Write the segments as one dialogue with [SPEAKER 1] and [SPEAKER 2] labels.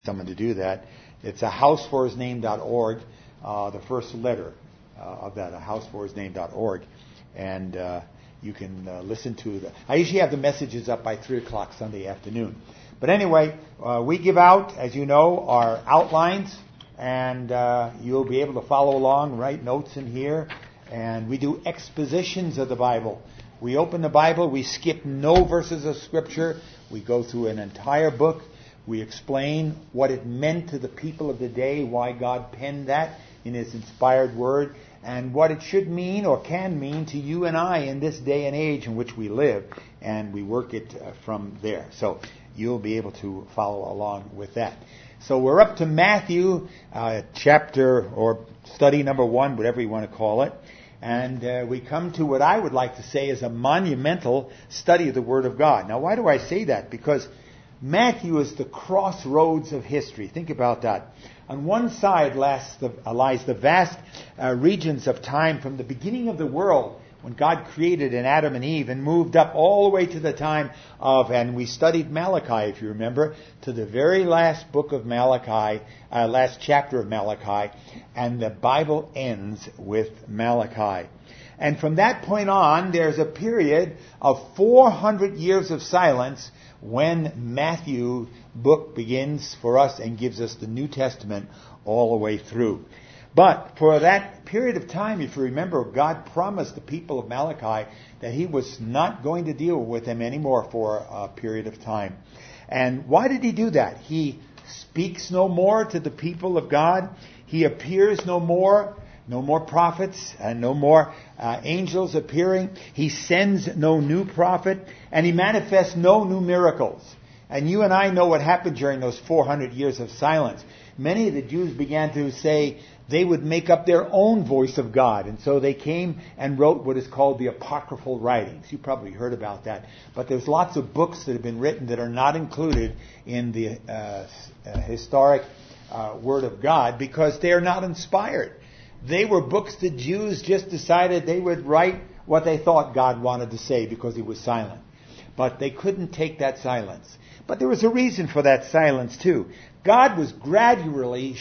[SPEAKER 1] someone to do that. It's a houseforhisname.org, the first letter of that, a houseforhisname.org. And you can listen to I usually have the messages up by 3 o'clock Sunday afternoon. But anyway, we give out, as you know, our outlines, and you'll be able to follow along, write notes in here. And we do expositions of the Bible. We open the Bible, we skip no verses of Scripture. We go through an entire book. We explain what it meant to the people of the day, why God penned that in His inspired Word, and what it should mean or can mean to you and I in this day and age in which we live. And we work it from there. So you'll be able to follow along with that. So we're up to Matthew chapter or study number 1, whatever you want to call it. And we come to what I would like to say is a monumental study of the Word of God. Now, why do I say that? Because Matthew is the crossroads of history. Think about that. On one side lies the vast regions of time from the beginning of the world, when God created in Adam and Eve, and moved up all the way to the time of, and we studied Malachi, if you remember, to the very last book of Malachi, last chapter of Malachi, and the Bible ends with Malachi. And from that point on, there's a period of 400 years of silence when Matthew book begins for us and gives us the New Testament all the way through. But for that period of time, if you remember, God promised the people of Malachi that He was not going to deal with them anymore for a period of time. And why did He do that? He speaks no more to the people of God. He appears no more prophets, and no more angels appearing. He sends no new prophet, and He manifests no new miracles. And you and I know what happened during those 400 years of silence. Many of the Jews began to say they would make up their own voice of God. And so they came and wrote what is called the apocryphal writings. You probably heard about that. But there's lots of books that have been written that are not included in the historic Word of God because they are not inspired. They were books that Jews just decided they would write what they thought God wanted to say because He was silent. But they couldn't take that silence. But there was a reason for that silence too. God was gradually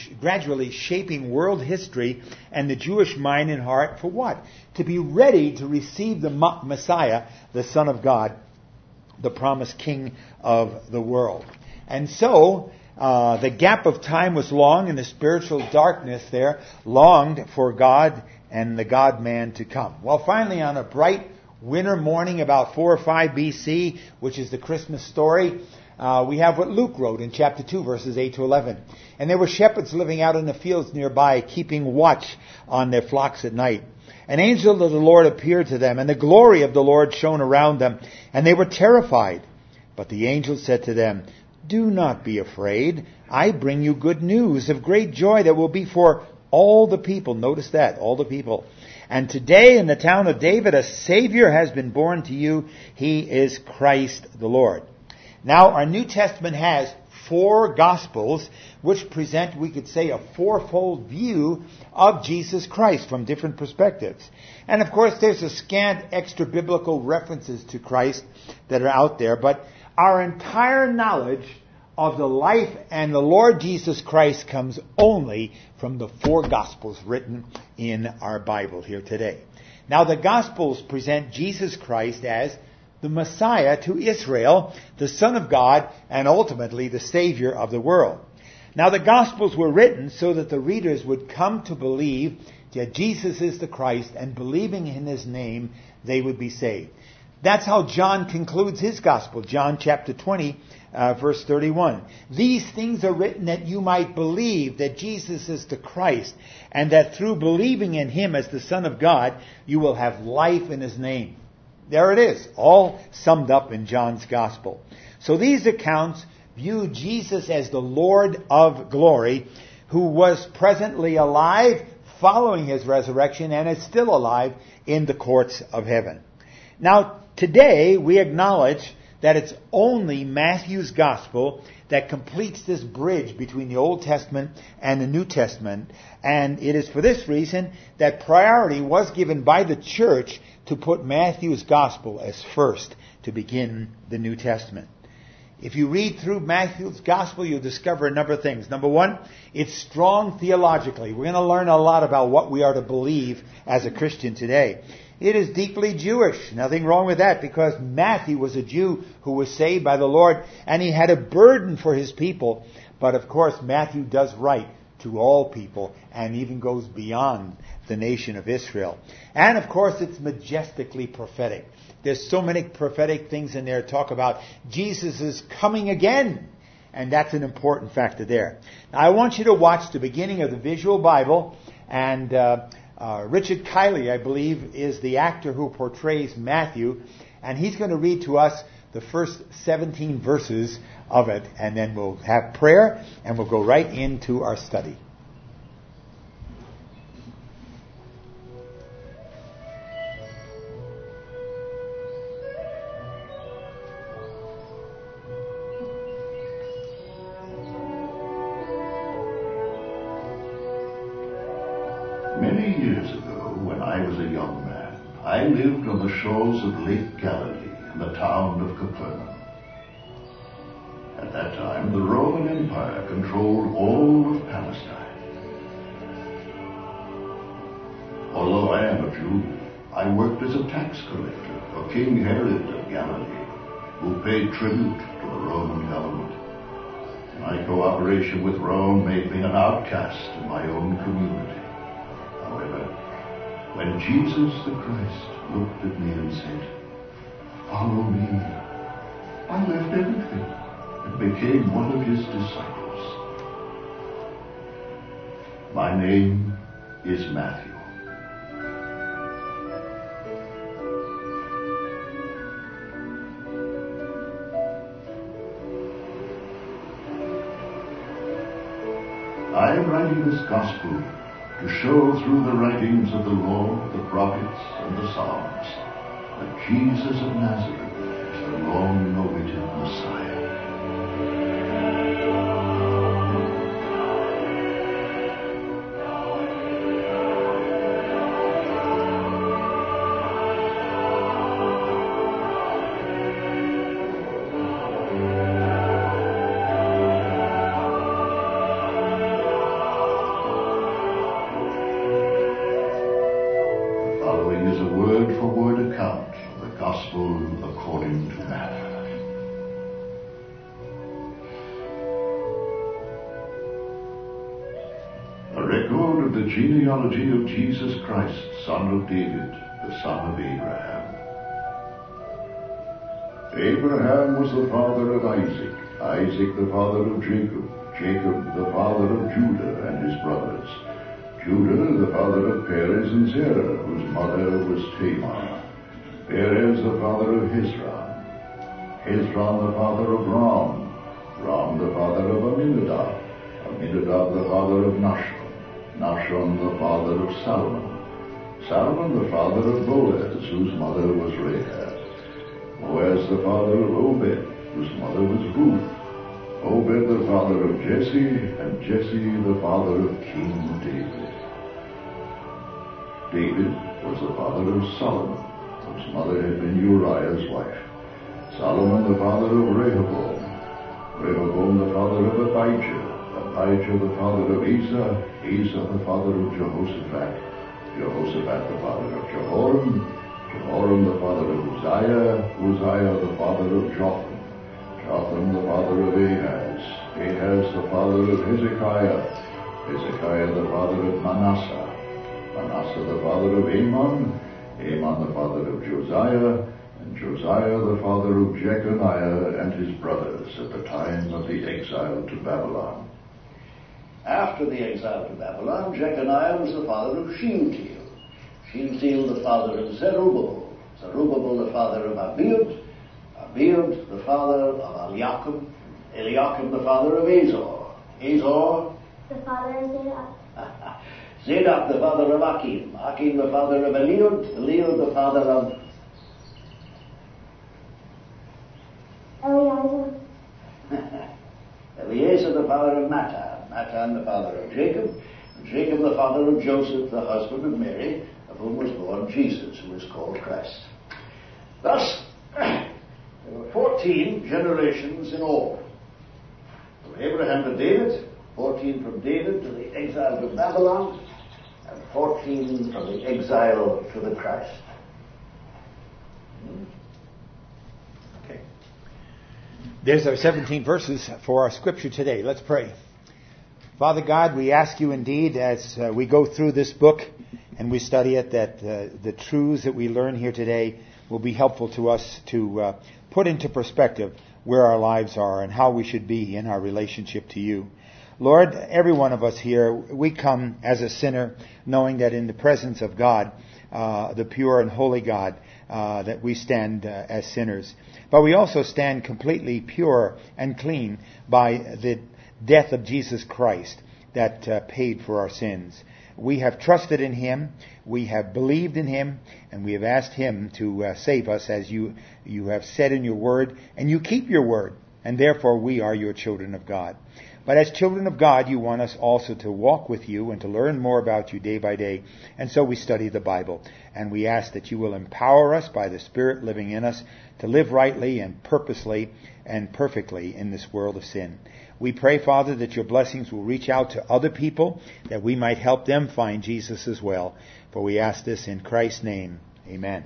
[SPEAKER 1] shaping world history and the Jewish mind and heart for what? To be ready to receive the Messiah, the Son of God, the promised King of the world. And so the gap of time was long, and the spiritual darkness there longed for God and the God-man to come. Well, finally, on a bright winter morning about 4 or 5 BC, which is the Christmas story, we have what Luke wrote in chapter 2, verses 8 to 11. And there were shepherds living out in the fields nearby, keeping watch on their flocks at night. An angel of the Lord appeared to them, and the glory of the Lord shone around them, and they were terrified. But the angel said to them, "Do not be afraid. I bring you good news of great joy that will be for all the people." Notice that, all the people. "And today in the town of David a Savior has been born to you. He is Christ the Lord." Now, our New Testament has 4 Gospels which present, we could say, a fourfold view of Jesus Christ from different perspectives. And of course, there's a scant extra biblical references to Christ that are out there, but our entire knowledge of the life and the Lord Jesus Christ comes only from the 4 Gospels written in our Bible here today. Now, the Gospels present Jesus Christ as the Messiah to Israel, the Son of God, and ultimately the Savior of the world. Now, the Gospels were written so that the readers would come to believe that Jesus is the Christ, and believing in His name, they would be saved. That's how John concludes his Gospel, John chapter 20, verse 31. "These things are written that you might believe that Jesus is the Christ, and that through believing in Him as the Son of God, you will have life in His name." There it is, all summed up in John's Gospel. So these accounts view Jesus as the Lord of glory, who was presently alive following His resurrection and is still alive in the courts of heaven. Now, today we acknowledge that it's only Matthew's Gospel that completes this bridge between the Old Testament and the New Testament. And it is for this reason that priority was given by the church to put Matthew's Gospel as first to begin the New Testament. If you read through Matthew's Gospel, you'll discover a number of things. Number one, it's strong theologically. We're going to learn a lot about what we are to believe as a Christian today. It is deeply Jewish. Nothing wrong with that, because Matthew was a Jew who was saved by the Lord, and he had a burden for his people. But of course, Matthew does write to all people and even goes beyond the nation of Israel. And of course, it's majestically prophetic. There's so many prophetic things in there talk about Jesus is coming again. And that's an important factor there. Now, I want you to watch the beginning of the Visual Bible, and Richard Kiley, I believe, is the actor who portrays Matthew, and he's going to read to us the first 17 verses of it, and then we'll have prayer, and we'll go right into our study.
[SPEAKER 2] Many years ago, when I was a young man, I lived on the shores of Lake Galilee in the town of Capernaum. At that time, the Roman Empire controlled all of Palestine. Although I am a Jew, I worked as a tax collector for King Herod of Galilee, who paid tribute to the Roman government. My cooperation with Rome made me an outcast in my own community. However, when Jesus the Christ looked at me and said, "Follow me," I left everything and became one of his disciples. My name is Matthew. I am writing this gospel to show through the writings of the law, the prophets, and the Psalms that Jesus of Nazareth is the long-awaited Messiah. The genealogy of Jesus Christ, son of David, the son of Abraham. Abraham was the father of Isaac, Isaac the father of Jacob, Jacob the father of Judah and his brothers, Judah the father of Perez and Zerah, whose mother was Tamar, Perez the father of Hezron, Hezron the father of Ram, Ram the father of Amminadab, Amminadab the father of Nahshon, Nahshon the father of Salmon, Salmon the father of Boaz, whose mother was Rahab, Boaz the father of Obed, whose mother was Ruth, Obed the father of Jesse, and Jesse the father of King David. David was the father of Solomon, whose mother had been Uriah's wife, Solomon the father of Rehoboam, Rehoboam the father of Abijah, Abijah the father of Asa, Asa the father of Jehoshaphat, Jehoshaphat the father of Jehoram, Jehoram the father of Uzziah, Uzziah the father of Jotham, Jotham the father of Ahaz, Ahaz the father of Hezekiah, Hezekiah the father of Manasseh, Manasseh the father of Amon, Amon the father of Josiah, and Josiah the father of Jeconiah and his brothers at the time of the exile to Babylon. After the exile to Babylon, Jeconiah was the father of Shealtiel, Shealtiel the father of Zerubbabel, Zerubbabel the father of Abiud, Abiud the father of Eliakim, Eliakim the father of Azor, Azor
[SPEAKER 3] the father of Zadok,
[SPEAKER 2] Zadok the father of Akim, Akim the father of Eliud, Eliud the father of
[SPEAKER 3] Eliezer,
[SPEAKER 2] Eliezer the father of Matan, Matan the father of Jacob, and Jacob the father of Joseph, the husband of Mary, of whom was born Jesus, who is called Christ. Thus, There were 14 generations in all. From Abraham to David, 14 from David to the exile to Babylon, and 14 from the exile to the Christ.
[SPEAKER 1] Okay. There's our 17 verses for our scripture today. Let's pray. Father God, we ask you indeed as we go through this book and we study it that the truths that we learn here today will be helpful to us to put into perspective where our lives are and how we should be in our relationship to you. Lord, every one of us here, we come as a sinner knowing that in the presence of God, the pure and holy God, that we stand as sinners. But we also stand completely pure and clean by the death of Jesus Christ that paid for our sins. We have trusted in Him, we have believed in Him, and we have asked Him to save us as you have said in your word, and you keep your word, and therefore we are your children of God. But as children of God, you want us also to walk with you and to learn more about you day by day, and so we study the Bible, and we ask that you will empower us by the Spirit living in us to live rightly and purposely and perfectly in this world of sin. We pray, Father, that your blessings will reach out to other people, that we might help them find Jesus as well. For we ask this in Christ's name. Amen.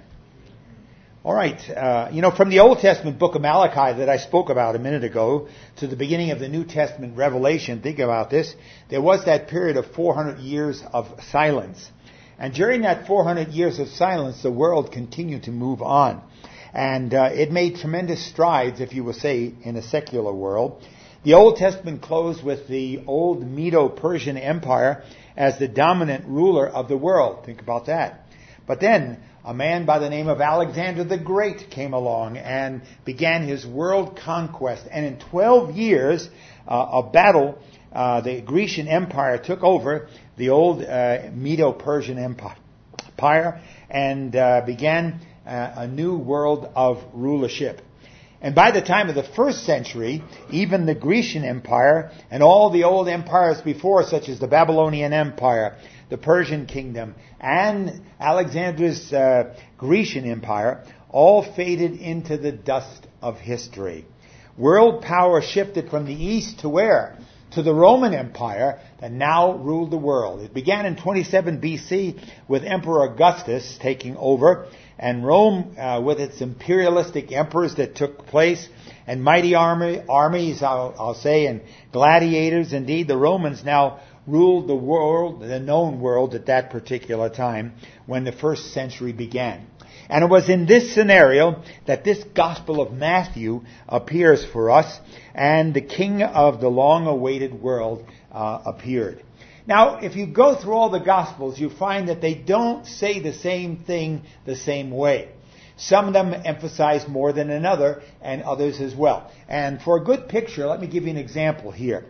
[SPEAKER 1] All right. From the Old Testament book of Malachi that I spoke about a minute ago to the beginning of the New Testament Revelation, think about this. There was that period of 400 years of silence. And during that 400 years of silence, the world continued to move on. And it made tremendous strides, if you will say, in a secular world. The Old Testament closed with the old Medo-Persian Empire as the dominant ruler of the world. Think about that. But then a man by the name of Alexander the Great came along and began his world conquest. And in 12 years of battle, the Grecian Empire took over the old Medo-Persian Empire and began a new world of rulership. And by the time of the first century, even the Grecian Empire and all the old empires before, such as the Babylonian Empire, the Persian Kingdom, and Alexander's Grecian Empire, all faded into the dust of history. World power shifted from the east to where? To the Roman Empire that now ruled the world. It began in 27 BC with Emperor Augustus taking over, and Rome, with its imperialistic emperors that took place, and mighty armies, I'll say, and gladiators. Indeed, the Romans now ruled the world, the known world at that particular time when the first century began. And it was in this scenario that this Gospel of Matthew appears for us, and the King of the long-awaited world appeared. Now, if you go through all the Gospels, you find that they don't say the same thing the same way. Some of them emphasize more than another, and others as well. And for a good picture, let me give you an example here.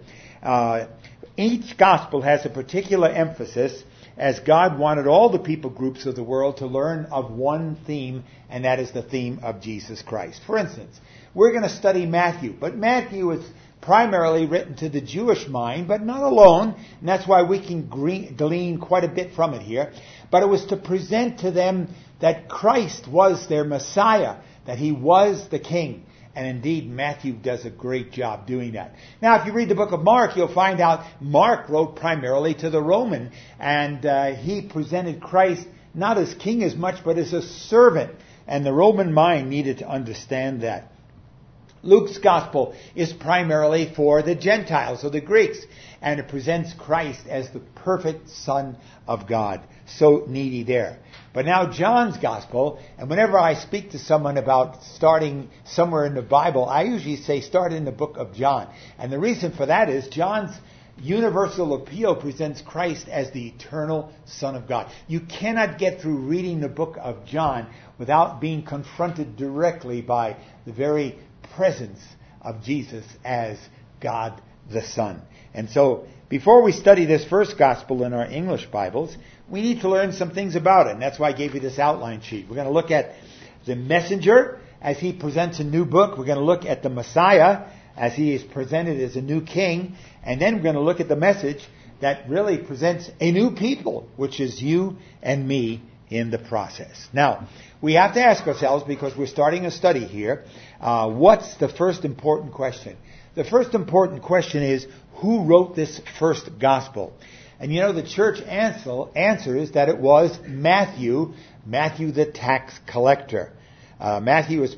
[SPEAKER 1] Each Gospel has a particular emphasis, as God wanted all the people groups of the world to learn of one theme, and that is the theme of Jesus Christ. For instance, we're going to study Matthew, but Matthew is primarily written to the Jewish mind, but not alone, and that's why we can glean quite a bit from it here. But it was to present to them that Christ was their Messiah, that He was the King. And indeed, Matthew does a great job doing that. Now, if you read the book of Mark, you'll find out Mark wrote primarily to the Roman, and he presented Christ not as king as much, but as a servant. And the Roman mind needed to understand that. Luke's gospel is primarily for the Gentiles or the Greeks, and it presents Christ as the perfect Son of God. So needy there. But now John's gospel, and whenever I speak to someone about starting somewhere in the Bible, I usually say start in the book of John. And the reason for that is John's universal appeal presents Christ as the eternal Son of God. You cannot get through reading the book of John without being confronted directly by the very presence of Jesus as God the Son. And so, before we study this first gospel in our English Bibles, we need to learn some things about it. And that's why I gave you this outline sheet. We're going to look at the messenger as he presents a new book. We're going to look at the Messiah as he is presented as a new king. And then we're going to look at the message that really presents a new people, which is you and me in the process. Now, we have to ask ourselves, because we're starting a study here, what's the first important question? The first important question is, who wrote this first gospel? And you know, the church answer is that it was Matthew the tax collector. Matthew is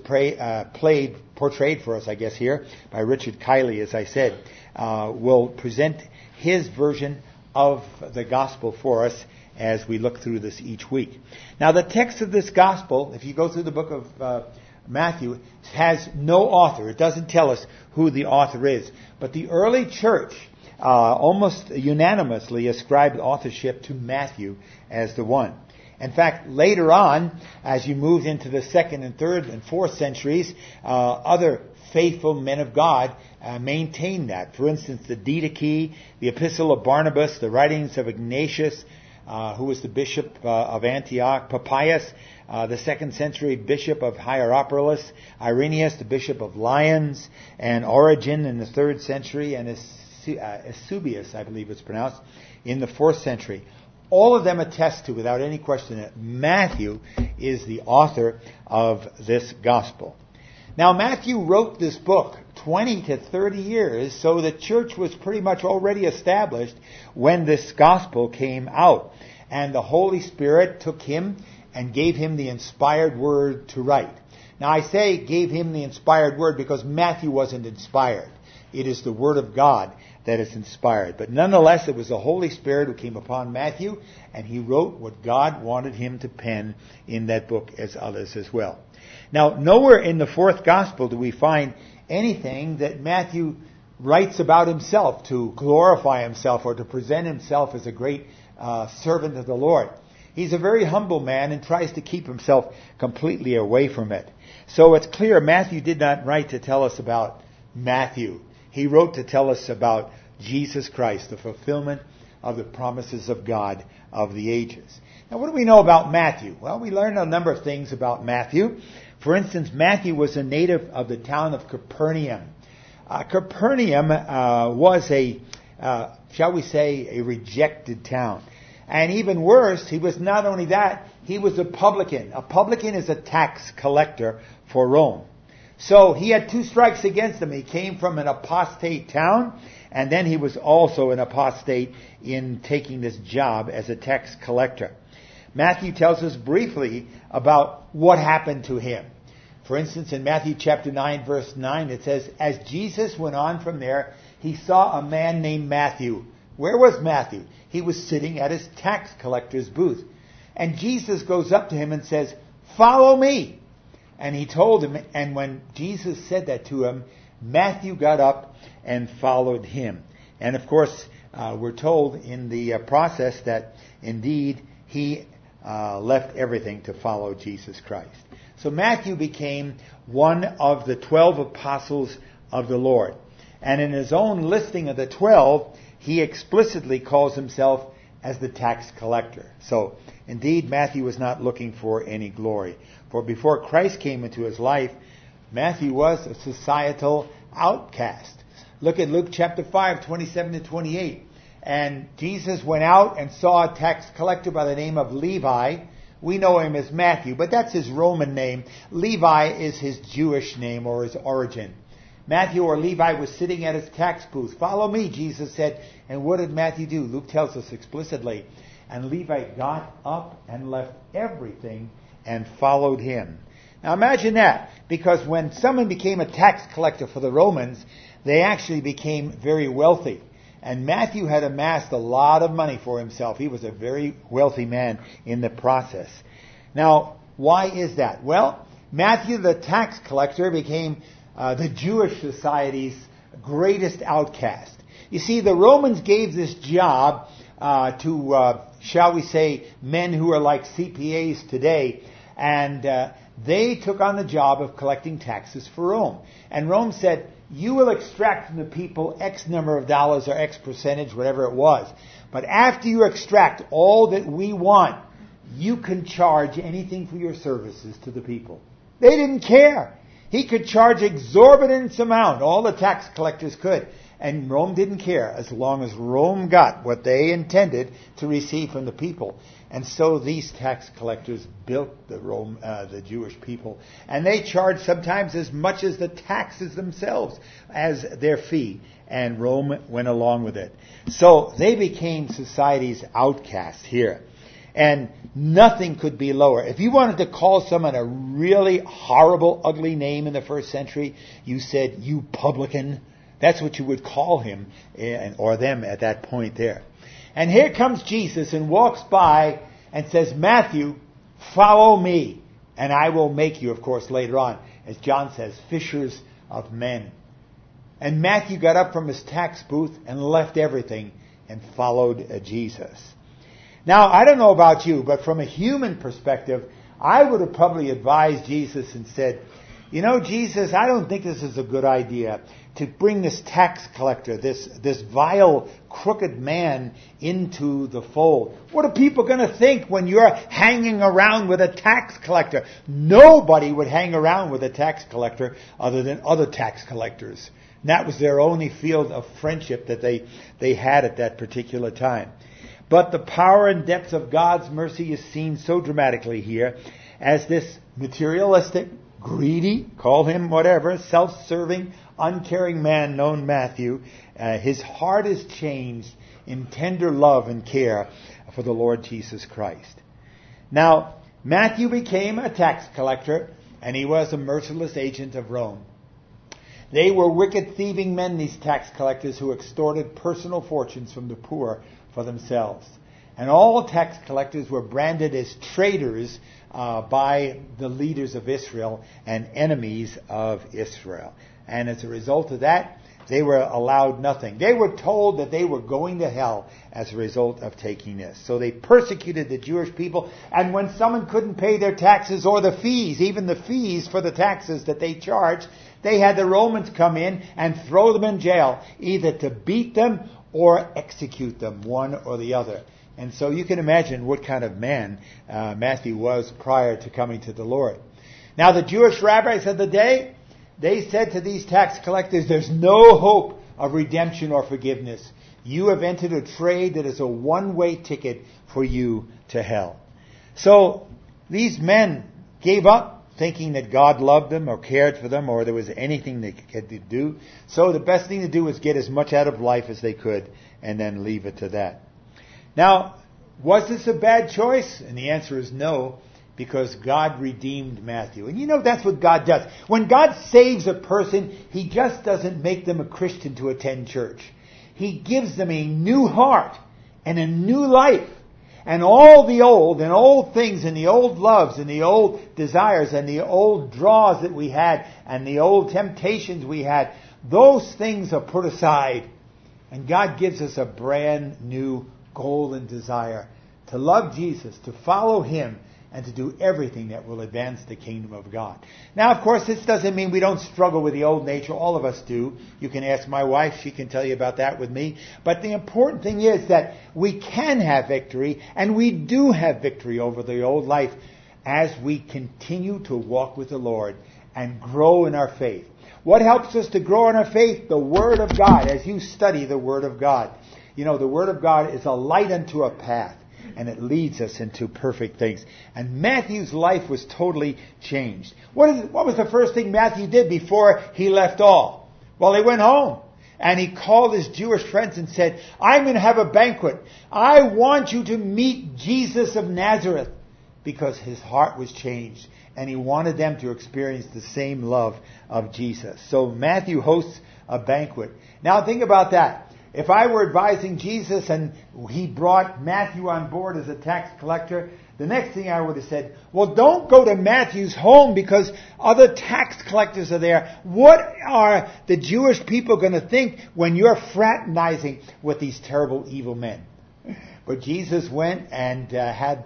[SPEAKER 1] portrayed for us, I guess, here by Richard Kiley, as I said, will present his version of the gospel for us as we look through this each week. Now, the text of this gospel, if you go through the book of Matthew, has no author. It doesn't tell us who the author is. But the early church almost unanimously ascribed authorship to Matthew as the one. In fact, later on, as you move into the 2nd and 3rd and 4th centuries, other faithful men of God maintained that. For instance, the Didache, the Epistle of Barnabas, the writings of Ignatius, who was the bishop of Antioch, Papias, the 2nd century bishop of Hierapolis, Irenaeus, the bishop of Lyons, and Origen in the 3rd century, and Eusebius, I believe it's pronounced, in the 4th century. All of them attest to, without any question, that Matthew is the author of this gospel. Now, Matthew wrote this book 20 to 30 years, so the church was pretty much already established when this gospel came out. And the Holy Spirit took him and gave him the inspired word to write. Now, I say gave him the inspired word because Matthew wasn't inspired. It is the Word of God that is inspired. But nonetheless, it was the Holy Spirit who came upon Matthew, and he wrote what God wanted him to pen in that book, as others as well. Now, nowhere in the 4th Gospel do we find anything that Matthew writes about himself to glorify himself or to present himself as a great servant of the Lord. He's a very humble man and tries to keep himself completely away from it. So it's clear Matthew did not write to tell us about Matthew. He wrote to tell us about Jesus Christ, the fulfillment of the promises of God of the ages. Now, what do we know about Matthew? Well, we learn a number of things about Matthew. For instance, Matthew was a native of the town of Capernaum. Capernaum was shall we say, a rejected town. And even worse, he was not only that, he was a publican. A publican is a tax collector for Rome. So he had 2 strikes against him. He came from an apostate town, and then he was also an apostate in taking this job as a tax collector. Matthew tells us briefly about what happened to him. For instance, in Matthew chapter 9, verse 9, it says, "As Jesus went on from there, he saw a man named Matthew." Where was Matthew? He was sitting at his tax collector's booth. And Jesus goes up to him and says, "Follow me." And he told him, and when Jesus said that to him, Matthew got up and followed him. And of course, we're told in the process that indeed he left everything to follow Jesus Christ. So Matthew became one of the 12 apostles of the Lord. And in his own listing of the 12, he explicitly calls himself as the tax collector. So indeed, Matthew was not looking for any glory. For before Christ came into his life, Matthew was a societal outcast. Look at Luke chapter 5, 27 to 28. And Jesus went out and saw a tax collector by the name of Levi. We know him as Matthew, but that's his Roman name. Levi is his Jewish name or his origin. Matthew or Levi was sitting at his tax booth. "Follow me," Jesus said. And what did Matthew do? Luke tells us explicitly. And Levi got up and left everything and followed him. Now imagine that, because when someone became a tax collector for the Romans, they actually became very wealthy. And Matthew had amassed a lot of money for himself. He was a very wealthy man in the process. Now, why is that? Well, Matthew the tax collector became the Jewish society's greatest outcast. You see, the Romans gave this job to, shall we say, men who are like CPAs today, and they took on the job of collecting taxes for Rome. And Rome said, "You will extract from the people X number of dollars or X percentage, whatever it was. But after you extract all that we want, you can charge anything for your services to the people." They didn't care. He could charge exorbitant amount. All the tax collectors could. And Rome didn't care as long as Rome got what they intended to receive from the people. And so these tax collectors built the Jewish people. And they charged sometimes as much as the taxes themselves as their fee. And Rome went along with it. So they became society's outcast here. And nothing could be lower. If you wanted to call someone a really horrible, ugly name in the first century, you said, "You publican." That's what you would call him or them at that point there. And here comes Jesus and walks by and says, "Matthew, follow me, and I will make you," of course, later on, as John says, "fishers of men." And Matthew got up from his tax booth and left everything and followed Jesus. Now, I don't know about you, but from a human perspective, I would have probably advised Jesus and said, "You know, Jesus, I don't think this is a good idea to bring this tax collector, this vile, crooked man into the fold. What are people going to think when you're hanging around with a tax collector?" Nobody would hang around with a tax collector other than other tax collectors. And that was their only field of friendship that they had at that particular time. But the power and depth of God's mercy is seen so dramatically here as this materialistic, greedy, call him whatever, self-serving, uncaring man known Matthew, his heart is changed in tender love and care for the Lord Jesus Christ. Now, Matthew became a tax collector, and he was a merciless agent of Rome. They were wicked, thieving men, these tax collectors, who extorted personal fortunes from the poor for themselves. And all tax collectors were branded as traitors by the leaders of Israel and enemies of Israel. And as a result of that, they were allowed nothing. They were told that they were going to hell as a result of taking this. So they persecuted the Jewish people. And when someone couldn't pay their taxes or the fees, even the fees for the taxes that they charged, they had the Romans come in and throw them in jail, either to beat them or execute them, one or the other. And so you can imagine what kind of man Matthew was prior to coming to the Lord. Now the Jewish rabbis of the day, they said to these tax collectors, "There's no hope of redemption or forgiveness. You have entered a trade that is a one-way ticket for you to hell." So these men gave up, thinking that God loved them or cared for them or there was anything they could do. So the best thing to do was get as much out of life as they could and then leave it to that. Now, was this a bad choice? And the answer is no, because God redeemed Matthew. And you know that's what God does. When God saves a person, He just doesn't make them a Christian to attend church. He gives them a new heart and a new life. And all the old things and the old loves and the old desires and the old draws that we had and the old temptations we had, those things are put aside. And God gives us a brand new goal and desire to love Jesus, to follow Him, and to do everything that will advance the kingdom of God. Now, of course, this doesn't mean we don't struggle with the old nature. All of us do. You can ask my wife. She can tell you about that with me. But the important thing is that we can have victory, and we do have victory over the old life as we continue to walk with the Lord and grow in our faith. What helps us to grow in our faith? The Word of God, as you study the Word of God. You know, the Word of God is a light unto a path, and it leads us into perfect things. And Matthew's life was totally changed. What was the first thing Matthew did before he left all? Well, he went home. And he called his Jewish friends and said, "I'm going to have a banquet. I want you to meet Jesus of Nazareth." Because his heart was changed. And he wanted them to experience the same love of Jesus. So Matthew hosts a banquet. Now think about that. If I were advising Jesus and he brought Matthew on board as a tax collector, the next thing I would have said, well, don't go to Matthew's home because other tax collectors are there. What are the Jewish people going to think when you're fraternizing with these terrible, evil men? But Jesus went and had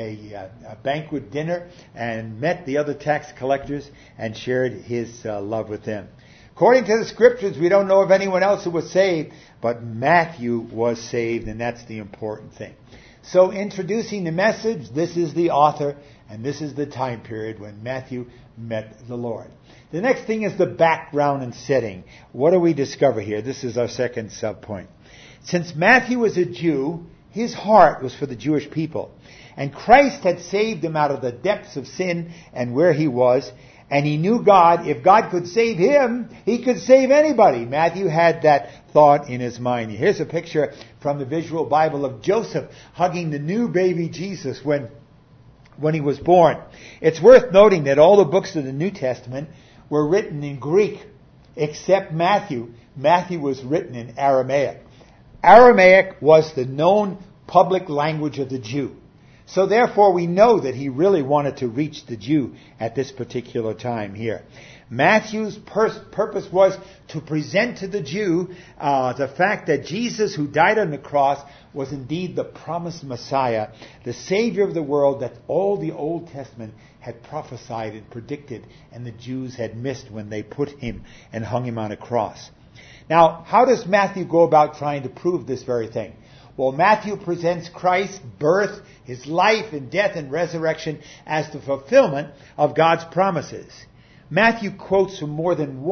[SPEAKER 1] a banquet dinner and met the other tax collectors and shared his love with them. According to the Scriptures, we don't know of anyone else who was saved, but Matthew was saved, and that's the important thing. So introducing the message, this is the author, and this is the time period when Matthew met the Lord. The next thing is the background and setting. What do we discover here? This is our second subpoint. Since Matthew was a Jew, his heart was for the Jewish people. And Christ had saved him out of the depths of sin and where he was. And he knew God. If God could save him, he could save anybody. Matthew had that thought in his mind. Here's a picture from the visual Bible of Joseph hugging the new baby Jesus when he was born. It's worth noting that all the books of the New Testament were written in Greek, except Matthew. Matthew was written in Aramaic. Aramaic was the known public language of the Jew. So therefore we know that he really wanted to reach the Jew at this particular time here. Matthew's purpose was to present to the Jew the fact that Jesus, who died on the cross, was indeed the promised Messiah, the Savior of the world that all the Old Testament had prophesied and predicted, and the Jews had missed when they put him and hung him on a cross. Now, how does Matthew go about trying to prove this very thing? Well, Matthew presents Christ's birth, his life and death and resurrection as the fulfillment of God's promises. Matthew quotes from more than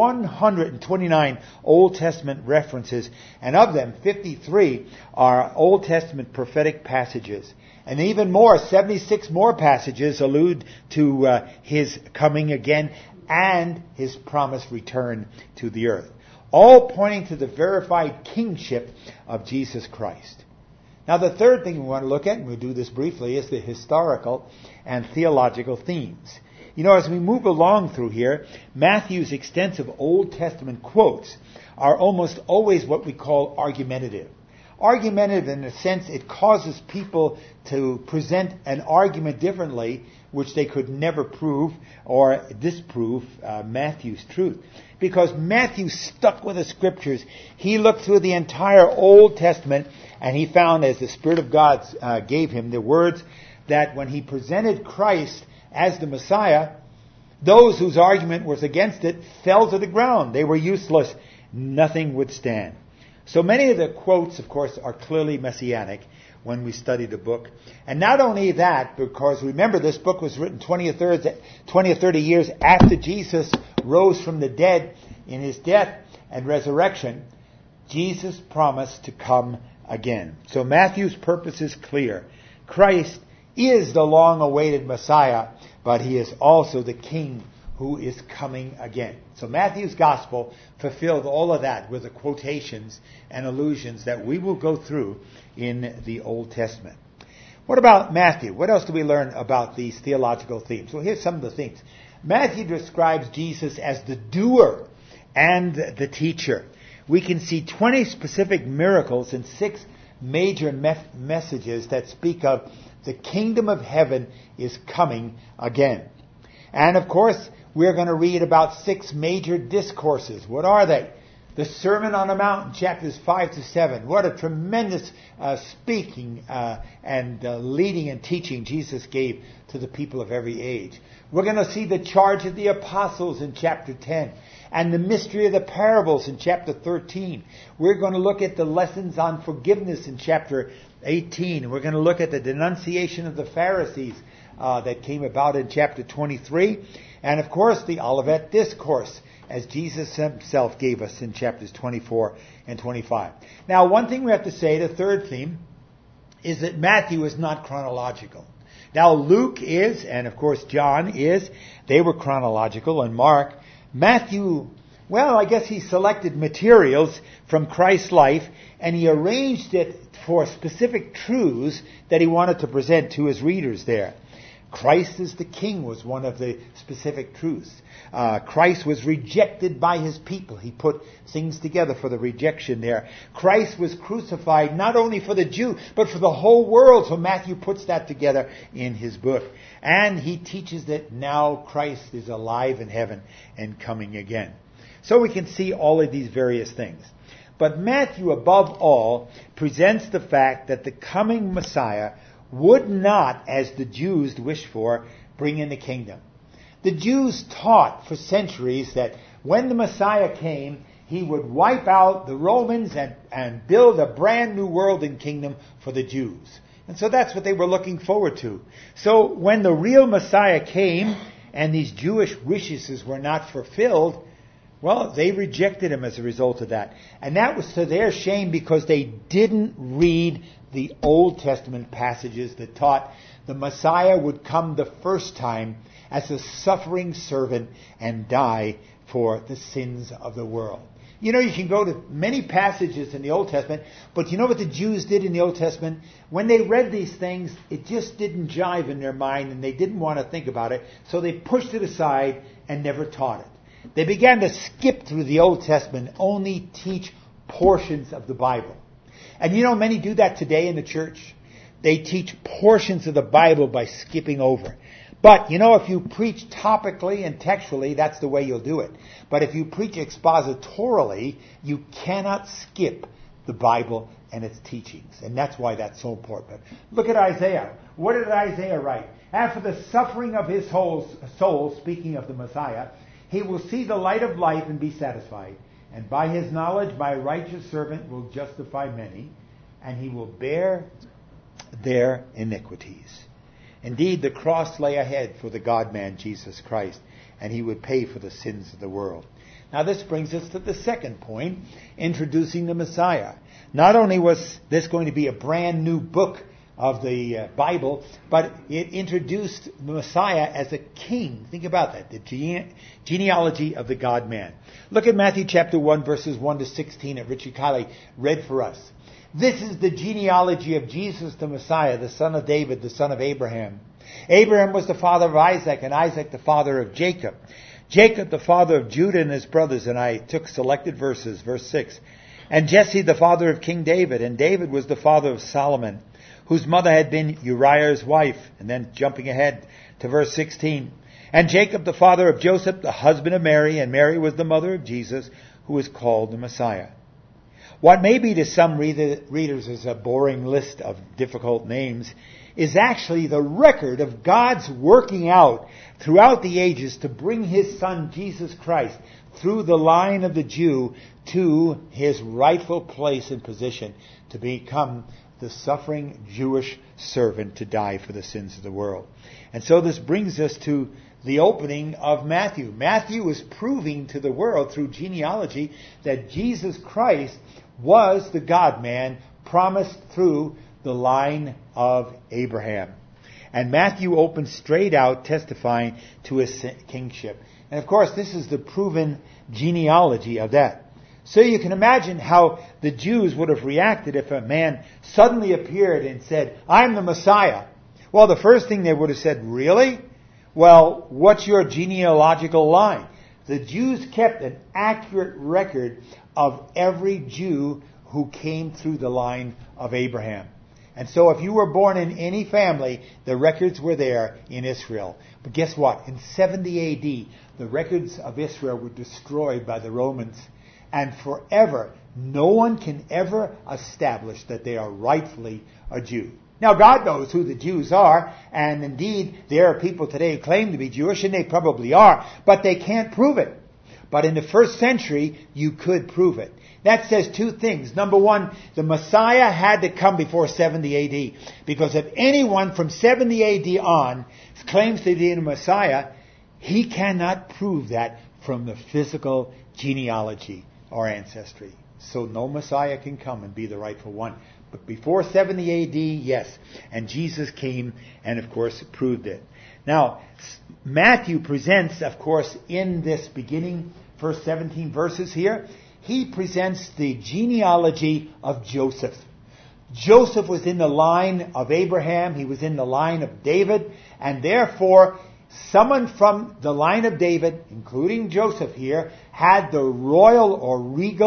[SPEAKER 1] 129 Old Testament references, and of them, 53 are Old Testament prophetic passages. And even more, 76 more passages allude to his coming again and his promised return to the earth, all pointing to the verified kingship of Jesus Christ. Now, the third thing we want to look at, and we'll do this briefly, is the historical and theological themes. You know, as we move along through here, Matthew's extensive Old Testament quotes are almost always what we call argumentative. Argumentative in a sense, it causes people to present an argument differently, which they could never prove or disprove Matthew's truth. Because Matthew stuck with the Scriptures. He looked through the entire Old Testament, and he found, as the Spirit of God gave him, the words that when he presented Christ as the Messiah, those whose argument was against it fell to the ground. They were useless. Nothing would stand. So many of the quotes, of course, are clearly messianic when we study the book. And not only that, because remember, this book was written 20 or 30 years after Jesus rose from the dead in his death and resurrection. Jesus promised to come again. So Matthew's purpose is clear. Christ is the long-awaited Messiah, but he is also the King who is coming again. So Matthew's gospel fulfilled all of that with the quotations and allusions that we will go through in the Old Testament. What about Matthew? What else do we learn about these theological themes? Well, here's some of the things. Matthew describes Jesus as the doer and the teacher. We can see 20 specific miracles and 6 major messages that speak of the kingdom of heaven is coming again. And of course, we're going to read about 6 major discourses. What are they? The Sermon on the Mount, chapters 5 to 7. What a tremendous speaking and leading and teaching Jesus gave to the people of every age. We're going to see the charge of the apostles in chapter 10 and the mystery of the parables in chapter 13. We're going to look at the lessons on forgiveness in chapter 18. We're going to look at the denunciation of the Pharisees that came about in chapter 23. And of course, the Olivet Discourse, as Jesus himself gave us in chapters 24 and 25. Now, one thing we have to say, the third theme, is that Matthew is not chronological. Now, Luke is, and of course John is. They were chronological, and Mark. Matthew, well, I guess he selected materials from Christ's life, and he arranged it for specific truths that he wanted to present to his readers there. Christ is the King was one of the specific truths. Christ was rejected by his people. He put things together for the rejection there. Christ was crucified not only for the Jew, but for the whole world. So Matthew puts that together in his book. And he teaches that now Christ is alive in heaven and coming again. So we can see all of these various things. But Matthew, above all, presents the fact that the coming Messiah would not, as the Jews wished for, bring in the kingdom. The Jews taught for centuries that when the Messiah came, he would wipe out the Romans and build a brand new world and kingdom for the Jews. And so that's what they were looking forward to. So when the real Messiah came, and these Jewish wishes were not fulfilled, well, they rejected him as a result of that. And that was to their shame because they didn't read the Old Testament passages that taught the Messiah would come the first time as a suffering servant and die for the sins of the world. You know, you can go to many passages in the Old Testament, but you know what the Jews did in the Old Testament? When they read these things, it just didn't jive in their mind and they didn't want to think about it, so they pushed it aside and never taught it. They began to skip through the Old Testament, only teach portions of the Bible. And you know, many do that today in the church. They teach portions of the Bible by skipping over. But, you know, if you preach topically and textually, that's the way you'll do it. But if you preach expositorily, you cannot skip the Bible and its teachings. And that's why that's so important. Look at Isaiah. What did Isaiah write? After the suffering of his soul, speaking of the Messiah, he will see the light of life and be satisfied. And by his knowledge, my righteous servant will justify many, and he will bear their iniquities. Indeed, the cross lay ahead for the God-man, Jesus Christ, and he would pay for the sins of the world. Now this brings us to the second point, introducing the Messiah. Not only was this going to be a brand new book of the Bible, but it introduced the Messiah as a king. Think about that, the genealogy of the God-man. Look at Matthew chapter 1, verses 1 to 16 that Richard Kiley read for us. This is the genealogy of Jesus the Messiah, the son of David, the son of Abraham. Abraham was the father of Isaac, and Isaac the father of Jacob. Jacob the father of Judah and his brothers, and I took selected verses, verse 6. And Jesse the father of King David, and David was the father of Solomon, whose mother had been Uriah's wife. And then jumping ahead to verse 16. And Jacob the father of Joseph, the husband of Mary, and Mary was the mother of Jesus, who is called the Messiah. What may be to some readers as a boring list of difficult names is actually the record of God's working out throughout the ages to bring his son Jesus Christ through the line of the Jew to his rightful place and position to become the suffering Jewish servant to die for the sins of the world. And so this brings us to the opening of Matthew. Matthew is proving to the world through genealogy that Jesus Christ was the God-man promised through the line of Abraham. And Matthew opens straight out testifying to his kingship. And of course, this is the proven genealogy of that. So you can imagine how the Jews would have reacted if a man suddenly appeared and said, I'm the Messiah. Well, the first thing they would have said, really? Well, what's your genealogical line? The Jews kept an accurate record of every Jew who came through the line of Abraham. And so if you were born in any family, the records were there in Israel. But guess what? In 70 A.D., the records of Israel were destroyed by the Romans. And forever, no one can ever establish that they are rightfully a Jew. Now, God knows who the Jews are, and indeed, there are people today who claim to be Jewish, and they probably are, but they can't prove it. But in the first century, you could prove it. That says two things. Number one, the Messiah had to come before 70 A.D. Because if anyone from 70 A.D. on claims to be the Messiah, he cannot prove that from the physical genealogy or ancestry. So no Messiah can come and be the rightful one. But before 70 A.D., yes. And Jesus came and, of course, proved it. Now, Matthew presents, of course, in this beginning, first 17 verses here, he presents the genealogy of Joseph. Joseph was in the line of Abraham. He was in the line of David. And therefore, someone from the line of David, including Joseph here, had the royal or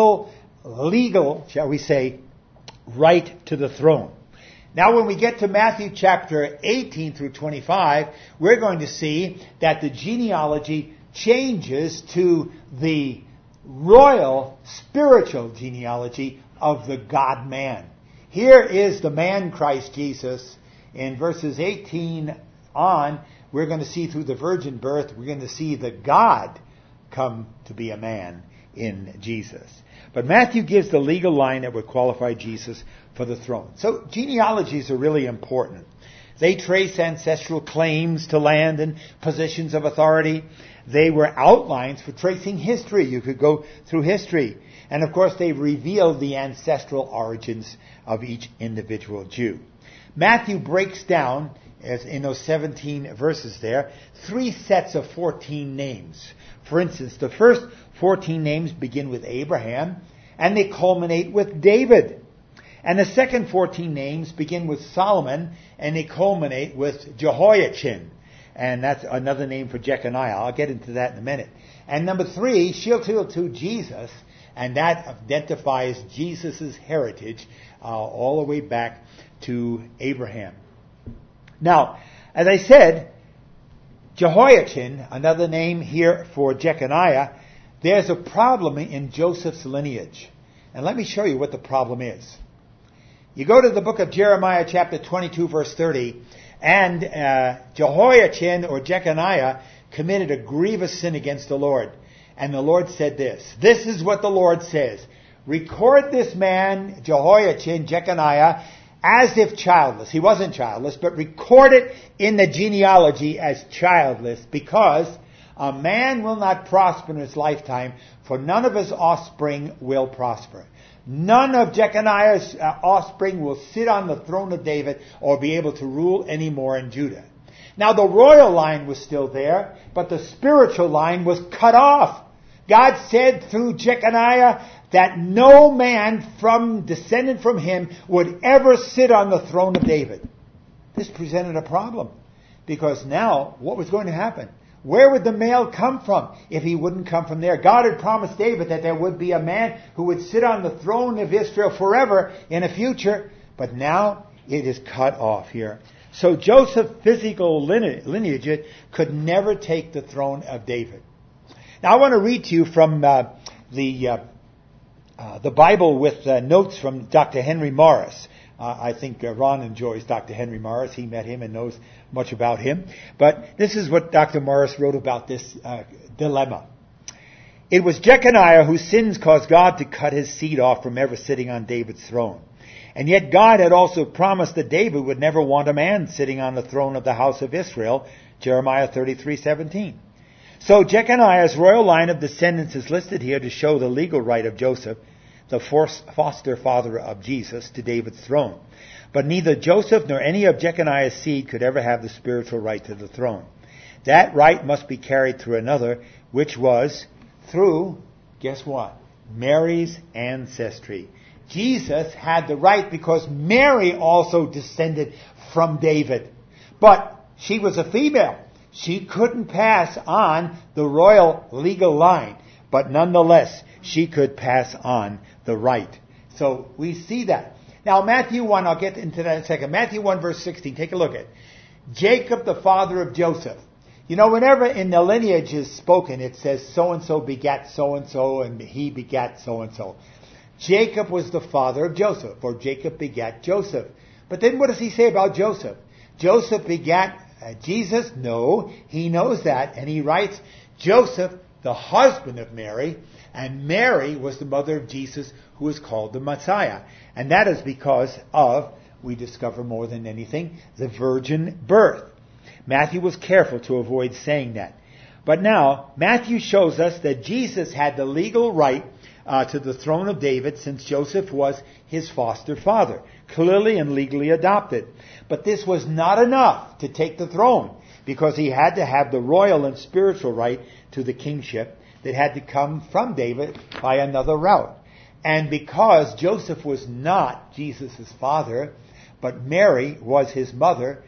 [SPEAKER 1] legal, shall we say, right to the throne. Now when we get to Matthew chapter 18 through 25, we're going to see that the genealogy changes to the royal spiritual genealogy of the God-man. Here is the man Christ Jesus. In verses 18 on, we're going to see through the virgin birth, we're going to see the God come to be a man in Jesus. But Matthew gives the legal line that would qualify Jesus for the throne. So genealogies are really important. They trace ancestral claims to land and positions of authority. They were outlines for tracing history. You could go through history. And of course, they reveal the ancestral origins of each individual Jew. Matthew breaks down, as in those 17 verses there, 3 sets of 14 names. For instance, the first 14 names begin with Abraham, and they culminate with David. And the second 14 names begin with Solomon, and they culminate with Jehoiachin. And that's another name for Jeconiah. I'll get into that in a minute. And number 3, Shealtiel, Jesus, and that identifies Jesus' heritage all the way back to Abraham. Now, as I said, Jehoiachin, another name here for Jeconiah, there's a problem in Joseph's lineage. And let me show you what the problem is. You go to the book of Jeremiah chapter 22 verse 30, and Jehoiachin or Jeconiah committed a grievous sin against the Lord. And the Lord said this is what the Lord says, record this man, Jehoiachin, Jeconiah, as if childless. He wasn't childless, but record it in the genealogy as childless, because a man will not prosper in his lifetime, for none of his offspring will prosper. None of Jeconiah's offspring will sit on the throne of David or be able to rule anymore in Judah. Now the royal line was still there, but the spiritual line was cut off. God said through Jeconiah that no man descendant from him would ever sit on the throne of David. This presented a problem, because now what was going to happen? Where would the male come from if he wouldn't come from there? God had promised David that there would be a man who would sit on the throne of Israel forever in a future, but now it is cut off here. So Joseph's physical lineage could never take the throne of David. Now I want to read to you from the Bible with notes from Dr. Henry Morris. I think Ron enjoys Dr. Henry Morris. He met him and knows much about him. But this is what Dr. Morris wrote about this dilemma. It was Jeconiah whose sins caused God to cut his seed off from ever sitting on David's throne. And yet God had also promised that David would never want a man sitting on the throne of the house of Israel, Jeremiah 33:17. So Jeconiah's royal line of descendants is listed here to show the legal right of Joseph, the foster father of Jesus, to David's throne. But neither Joseph nor any of Jeconiah's seed could ever have the spiritual right to the throne. That right must be carried through another, which was through, guess what? Mary's ancestry. Jesus had the right because Mary also descended from David. But she was a female. She couldn't pass on the royal legal line. But nonetheless, she could pass on the right. So we see that. Now Matthew 1, I'll get into that in a second. Matthew 1 verse 16, take a look at it. Jacob, the father of Joseph. You know, whenever in the lineage is spoken, it says so-and-so begat so-and-so and he begat so-and-so. Jacob was the father of Joseph, or Jacob begat Joseph. But then what does he say about Joseph? Joseph begat Jesus? No, he knows that. And he writes, Joseph, the husband of Mary, and Mary was the mother of Jesus, who is called the Messiah. And that is because of, we discover more than anything, the virgin birth. Matthew was careful to avoid saying that. But now, Matthew shows us that Jesus had the legal right to the throne of David, since Joseph was his foster father, clearly and legally adopted. But this was not enough to take the throne, because he had to have the royal and spiritual right to the kingship that had to come from David by another route. And because Joseph was not Jesus' father, but Mary was his mother,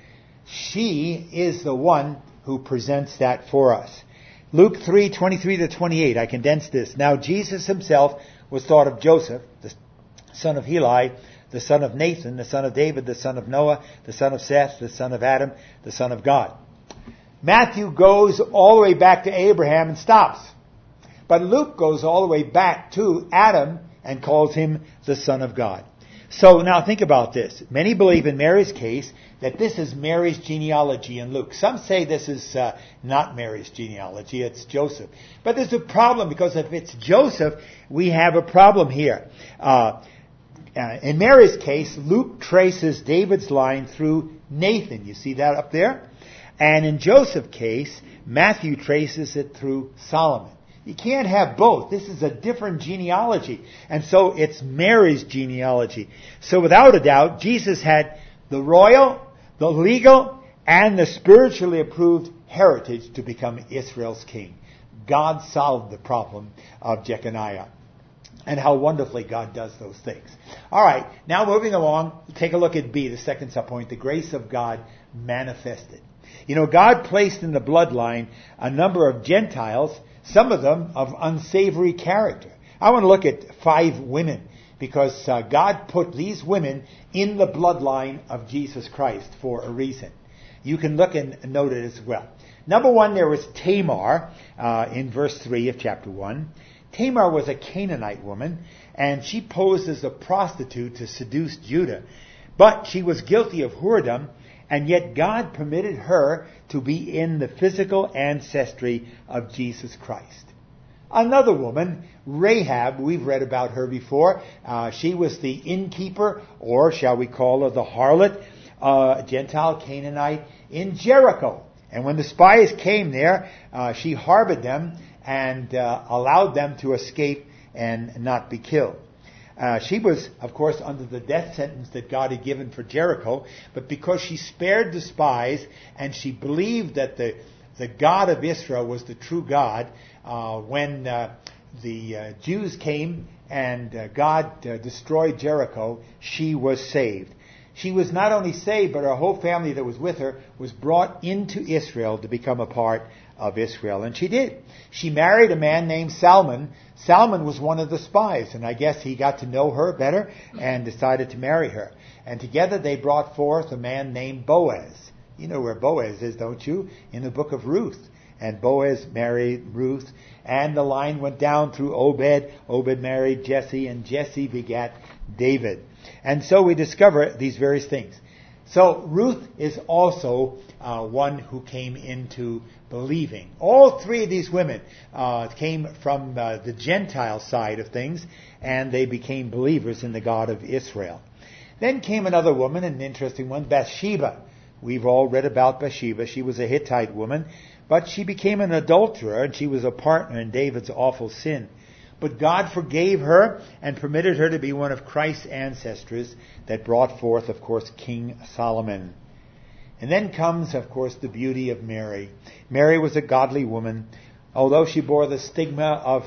[SPEAKER 1] she is the one who presents that for us. Luke 3:23-28, I condensed this. Now Jesus himself was thought of Joseph, the son of Heli, the son of Nathan, the son of David, the son of Noah, the son of Seth, the son of Adam, the son of God. Matthew goes all the way back to Abraham and stops. But Luke goes all the way back to Adam and calls him the son of God. So now think about this. Many believe in Mary's case that this is Mary's genealogy in Luke. Some say this is not Mary's genealogy, it's Joseph. But there's a problem, because if it's Joseph, we have a problem here. In Mary's case, Luke traces David's line through Nathan. You see that up there? And in Joseph's case, Matthew traces it through Solomon. You can't have both. This is a different genealogy. And so it's Mary's genealogy. So without a doubt, Jesus had the royal, the legal, and the spiritually approved heritage to become Israel's king. God solved the problem of Jeconiah. And how wonderfully God does those things. All right, now moving along, take a look at B, the second subpoint, the grace of God manifested. You know, God placed in the bloodline a number of Gentiles, some of them of unsavory character. I want to look at 5 women because God put these women in the bloodline of Jesus Christ for a reason. You can look and note it as well. Number 1, there was Tamar in verse 3 of chapter 1. Tamar was a Canaanite woman, and she posed as a prostitute to seduce Judah. But she was guilty of whoredom, and yet God permitted her to be in the physical ancestry of Jesus Christ. Another woman, Rahab, we've read about her before. She was the innkeeper, or shall we call her the harlot, Gentile Canaanite in Jericho. And when the spies came there, she harbored them and allowed them to escape and not be killed. She was, of course, under the death sentence that God had given for Jericho, but because she spared the spies and she believed that the God of Israel was the true God, when the Jews came and God destroyed Jericho, she was saved. She was not only saved, but her whole family that was with her was brought into Israel to become a part of Israel. And she did. She married a man named Salmon. Salmon was one of the spies, and I guess he got to know her better and decided to marry her. And together they brought forth a man named Boaz. You know where Boaz is, don't you? In the book of Ruth. And Boaz married Ruth, and the line went down through Obed. Obed married Jesse, and Jesse begat David. And so we discover these various things. So Ruth is also one who came into believing. All 3 of these women came from the Gentile side of things, and they became believers in the God of Israel. Then came another woman, an interesting one, Bathsheba. We've all read about Bathsheba. She was a Hittite woman, but she became an adulterer, and she was a partner in David's awful sin. But God forgave her and permitted her to be one of Christ's ancestors that brought forth, of course, King Solomon. And then comes, of course, the beauty of Mary. Mary was a godly woman. Although she bore the stigma of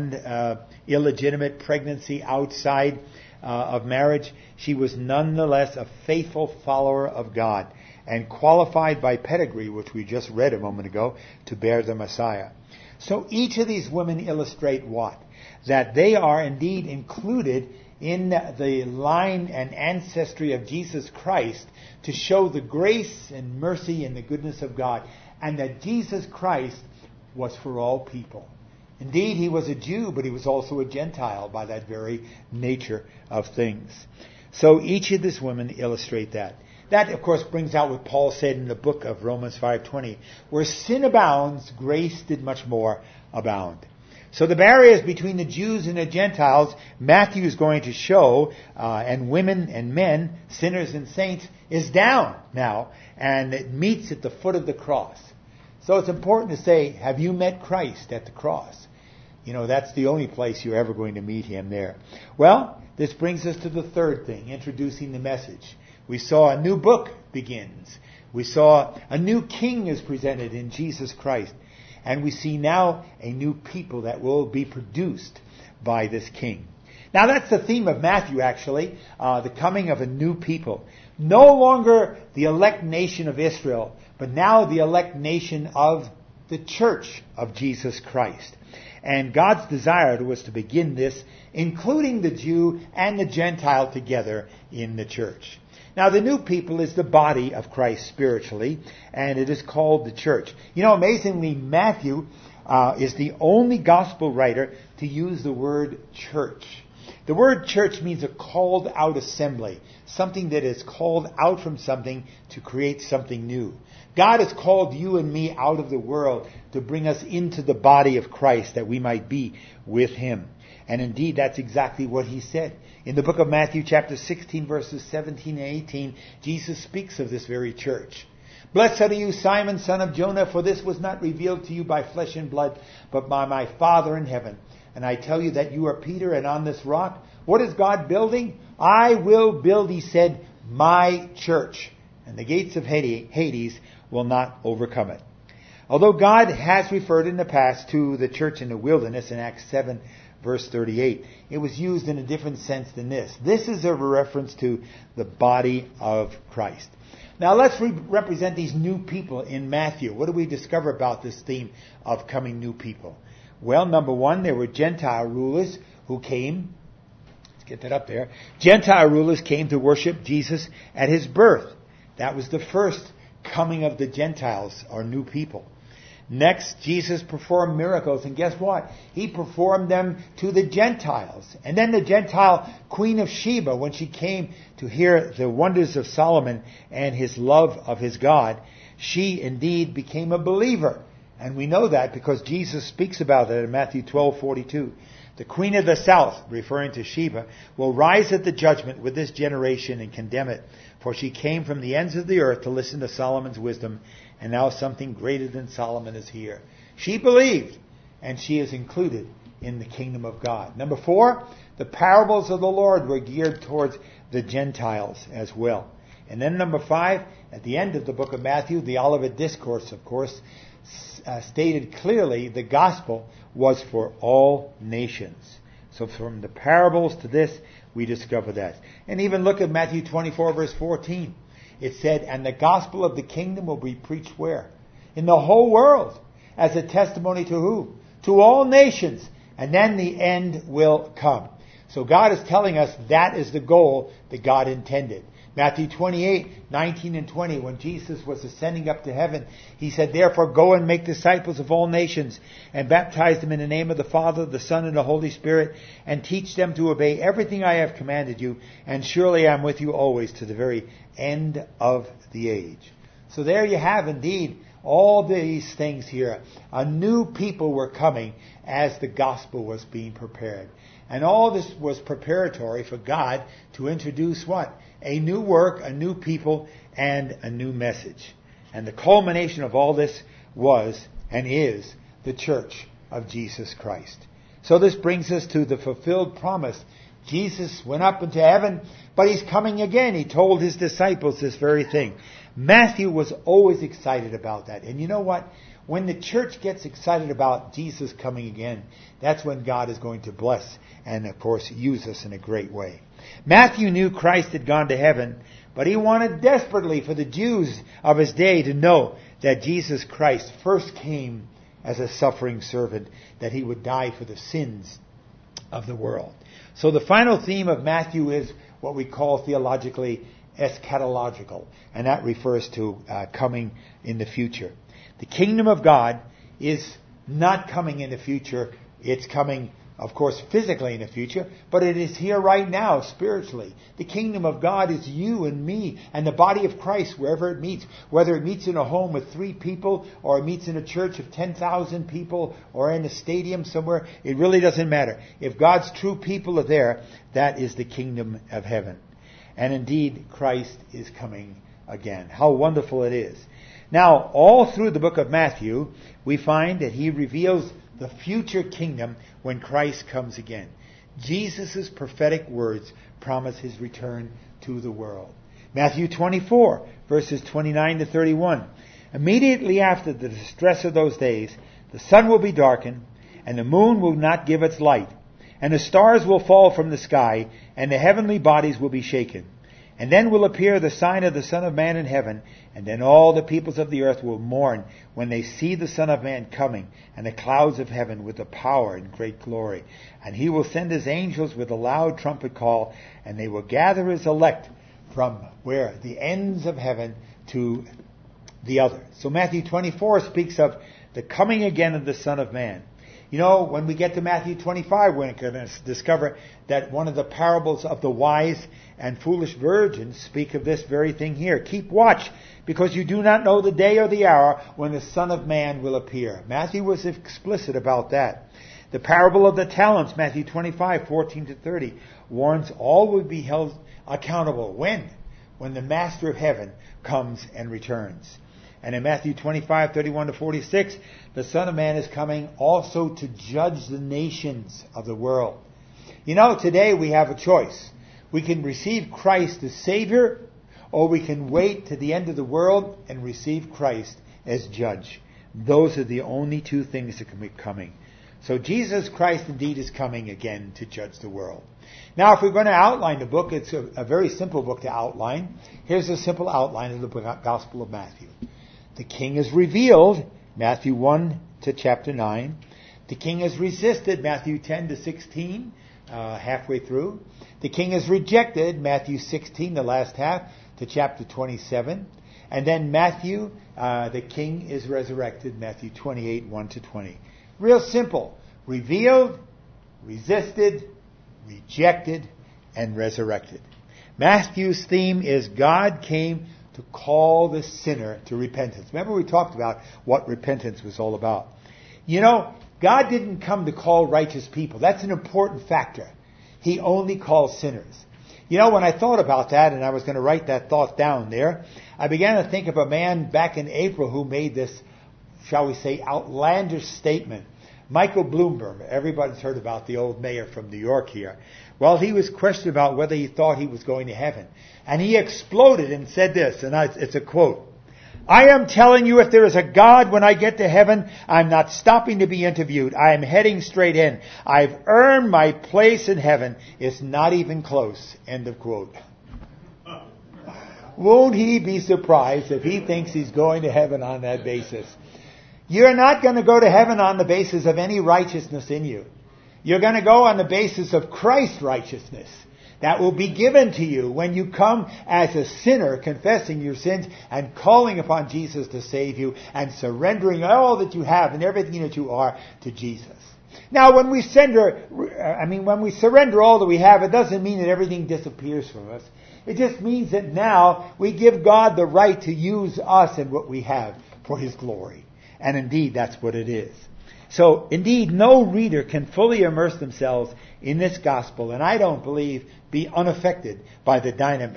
[SPEAKER 1] an illegitimate pregnancy outside of marriage, she was nonetheless a faithful follower of God and qualified by pedigree, which we just read a moment ago, to bear the Messiah. So each of these women illustrate what? That they are indeed included in the line and ancestry of Jesus Christ to show the grace and mercy and the goodness of God, and that Jesus Christ was for all people. Indeed, he was a Jew, but he was also a Gentile by that very nature of things. So each of these women illustrate that. That, of course, brings out what Paul said in the book of Romans 5:20, where sin abounds, grace did much more abound. So the barriers between the Jews and the Gentiles, Matthew is going to show, and women and men, sinners and saints, is down now, and it meets at the foot of the cross. So it's important to say, have you met Christ at the cross? You know, that's the only place you're ever going to meet him there. Well, this brings us to the third thing, introducing the message. We saw a new book begins. We saw a new king is presented in Jesus Christ. And we see now a new people that will be produced by this king. Now that's the theme of Matthew, actually, the coming of a new people. No longer the elect nation of Israel, but now the elect nation of the church of Jesus Christ. And God's desire was to begin this, including the Jew and the Gentile together in the church. Now, the new people is the body of Christ spiritually, and it is called the church. You know, amazingly, Matthew is the only gospel writer to use the word church. The word church means a called out assembly, something that is called out from something to create something new. God has called you and me out of the world to bring us into the body of Christ that we might be with him. And indeed, that's exactly what he said. In the book of Matthew chapter 16, verses 17 and 18, Jesus speaks of this very church. Blessed are you, Simon, son of Jonah, for this was not revealed to you by flesh and blood, but by my Father in heaven. And I tell you that you are Peter, and on this rock, what is God building? I will build, he said, my church, and the gates of Hades will not overcome it. Although God has referred in the past to the church in the wilderness in Acts 7, verse 38, it was used in a different sense than this. This is a reference to the body of Christ. Now let's represent these new people in Matthew. What do we discover about this theme of coming new people? Well, number one, there were Gentile rulers who came. Let's get that up there. Gentile rulers came to worship Jesus at his birth. That was the first coming of the Gentiles, or new people. Next, Jesus performed miracles, and guess what? He performed them to the Gentiles. And then the Gentile Queen of Sheba, when she came to hear the wonders of Solomon and his love of his God, she indeed became a believer. And we know that because Jesus speaks about it in Matthew 12:42. The Queen of the South, referring to Sheba, will rise at the judgment with this generation and condemn it. For she came from the ends of the earth to listen to Solomon's wisdom, and now something greater than Solomon is here. She believed, and she is included in the kingdom of God. Number 4, the parables of the Lord were geared towards the Gentiles as well. And then number 5, at the end of the book of Matthew, the Olivet Discourse, of course, stated clearly the gospel was for all nations. So from the parables to this, we discover that. And even look at Matthew 24, verse 14. It said, and the gospel of the kingdom will be preached where? In the whole world. As a testimony to who? To all nations. And then the end will come. So God is telling us that is the goal that God intended. Matthew 28, 19 and 20, when Jesus was ascending up to heaven, he said, therefore go and make disciples of all nations and baptize them in the name of the Father, the Son, and the Holy Spirit, and teach them to obey everything I have commanded you, and surely I am with you always to the very end of the age. So there you have indeed all these things here. A new people were coming as the gospel was being prepared. And all this was preparatory for God to introduce what? A new work, a new people, and a new message. And the culmination of all this was and is the church of Jesus Christ. So this brings us to the fulfilled promise. Jesus went up into heaven, but he's coming again. He told his disciples this very thing. Matthew was always excited about that. And you know what? When the church gets excited about Jesus coming again, that's when God is going to bless and, of course, use us in a great way. Matthew knew Christ had gone to heaven, but he wanted desperately for the Jews of his day to know that Jesus Christ first came as a suffering servant, that he would die for the sins of the world. So the final theme of Matthew is what we call theologically eschatological, and that refers to coming in the future. The kingdom of God is not coming in the future. It's coming, of course, physically in the future, but it is here right now, spiritually. The kingdom of God is you and me and the body of Christ wherever it meets. Whether it meets in a home with 3 people or it meets in a church of 10,000 people or in a stadium somewhere, it really doesn't matter. If God's true people are there, that is the kingdom of heaven. And indeed, Christ is coming again. How wonderful it is. Now, all through the book of Matthew, we find that he reveals the future kingdom when Christ comes again. Jesus' prophetic words promise his return to the world. Matthew 24, verses 29 to 31. Immediately after the distress of those days, the sun will be darkened, and the moon will not give its light, and the stars will fall from the sky, and the heavenly bodies will be shaken. And then will appear the sign of the Son of Man in heaven, and then all the peoples of the earth will mourn when they see the Son of Man coming, and the clouds of heaven with the power and great glory. And he will send his angels with a loud trumpet call, and they will gather his elect from where? The ends of heaven to the other. So Matthew 24 speaks of the coming again of the Son of Man. You know, when we get to Matthew 25, we're going to discover that one of the parables of the wise and foolish virgins speak of this very thing here. Keep watch, because you do not know the day or the hour when the Son of Man will appear. Matthew was explicit about that. The parable of the talents, Matthew 25:14-30, warns all will be held accountable. When? When the Master of Heaven comes and returns. And in Matthew 25:31-46, the Son of Man is coming also to judge the nations of the world. You know, today we have a choice. We can receive Christ as Savior, or we can wait to the end of the world and receive Christ as Judge. Those are the only two things that can be coming. So Jesus Christ indeed is coming again to judge the world. Now, if we're going to outline the book, it's a very simple book to outline. Here's a simple outline of the Gospel of Matthew. The King is revealed, Matthew 1 to chapter 9. The King is resisted, Matthew 10 to 16, halfway through. The King is rejected, Matthew 16, the last half, to chapter 27. And then Matthew, the King is resurrected, Matthew 28, 1 to 20. Real simple. Revealed, resisted, rejected, and resurrected. Matthew's theme is God came to call the sinner to repentance. Remember we talked about what repentance was all about. You know, God didn't come to call righteous people. That's an important factor. He only calls sinners. You know, when I thought about that, and I was going to write that thought down there, I began to think of a man back in April who made this, shall we say, outlandish statement. Michael Bloomberg, everybody's heard about the old mayor from New York here. Well, he was questioned about whether he thought he was going to heaven. And he exploded and said this, and it's a quote. I am telling you, if there is a God when I get to heaven, I'm not stopping to be interviewed. I am heading straight in. I've earned my place in heaven. It's not even close. End of quote. Won't he be surprised if he thinks he's going to heaven on that basis? You're not going to go to heaven on the basis of any righteousness in you. You're going to go on the basis of Christ's righteousness. That will be given to you when you come as a sinner, confessing your sins and calling upon Jesus to save you and surrendering all that you have and everything that you are to Jesus. Now, when we surrender all that we have, it doesn't mean that everything disappears from us. It just means that now we give God the right to use us and what we have for His glory. And indeed, that's what it is. So, indeed, no reader can fully immerse themselves in this gospel, and I don't believe be unaffected by the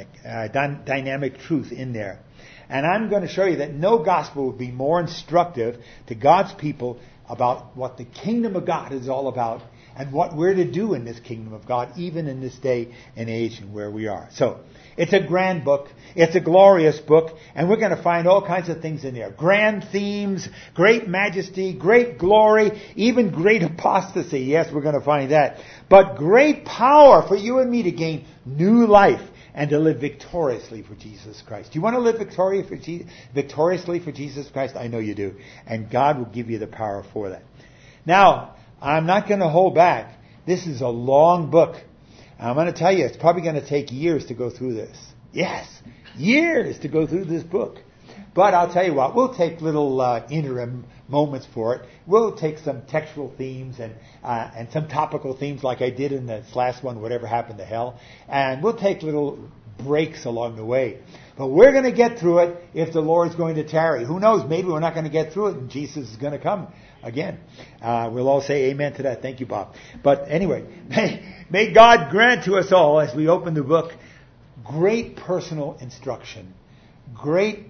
[SPEAKER 1] dynamic truth in there. And I'm going to show you that no gospel would be more instructive to God's people about what the kingdom of God is all about and what we're to do in this kingdom of God, even in this day and age and where we are. So, it's a grand book. It's a glorious book. And we're going to find all kinds of things in there. Grand themes, great majesty, great glory, even great apostasy. Yes, we're going to find that. But great power for you and me to gain new life and to live victoriously for Jesus Christ. Do you want to live victoriously for Jesus Christ? I know you do. And God will give you the power for that. Now, I'm not going to hold back. This is a long book. I'm going to tell you, it's probably going to take years to go through this. Yes, years to go through this book. But I'll tell you what, we'll take little interim moments for it. We'll take some textual themes and some topical themes like I did in this last one, Whatever Happened to Hell. And we'll take little breaks along the way. But we're going to get through it if the Lord's going to tarry. Who knows, maybe we're not going to get through it and Jesus is going to come again. We'll all say amen to that. Thank you, Bob. But anyway, may God grant to us all, as we open the book, great personal instruction, great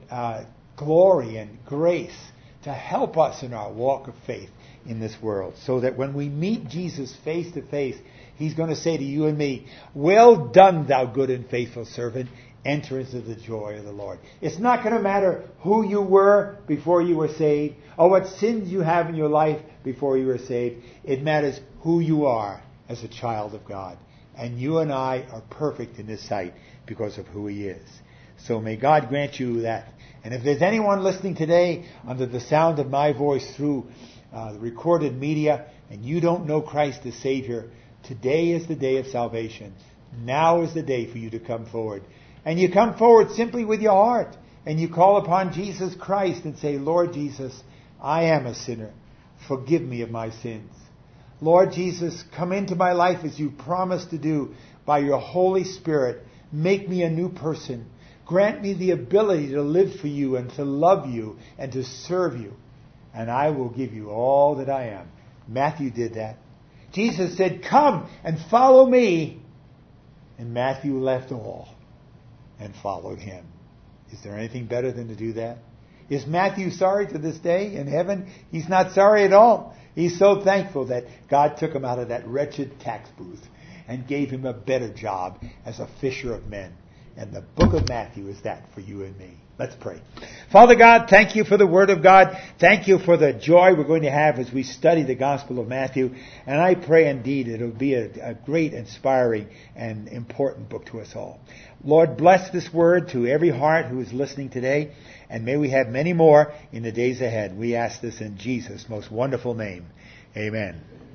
[SPEAKER 1] glory and grace to help us in our walk of faith in this world, so that when we meet Jesus face to face, He's going to say to you and me, well done, thou good and faithful servant. Enter into the joy of the Lord. It's not going to matter who you were before you were saved or what sins you have in your life before you were saved. It matters who you are as a child of God. And you and I are perfect in His sight because of who He is. So may God grant you that. And if there's anyone listening today under the sound of my voice through the recorded media and you don't know Christ as Savior, today is the day of salvation. Now is the day for you to come forward. And you come forward simply with your heart. And you call upon Jesus Christ and say, Lord Jesus, I am a sinner. Forgive me of my sins. Lord Jesus, come into my life as you promised to do by your Holy Spirit. Make me a new person. Grant me the ability to live for you and to love you and to serve you. And I will give you all that I am. Matthew did that. Jesus said, "Come and follow me." And Matthew left all and followed him. Is there anything better than to do that? Is Matthew sorry to this day in heaven? He's not sorry at all. He's so thankful that God took him out of that wretched tax booth and gave him a better job as a fisher of men. And the book of Matthew is that for you and me. Let's pray. Father God, thank you for the Word of God. Thank you for the joy we're going to have as we study the Gospel of Matthew. And I pray indeed it'll be a great, inspiring, and important book to us all. Lord, bless this Word to every heart who is listening today. And may we have many more in the days ahead. We ask this in Jesus' most wonderful name. Amen.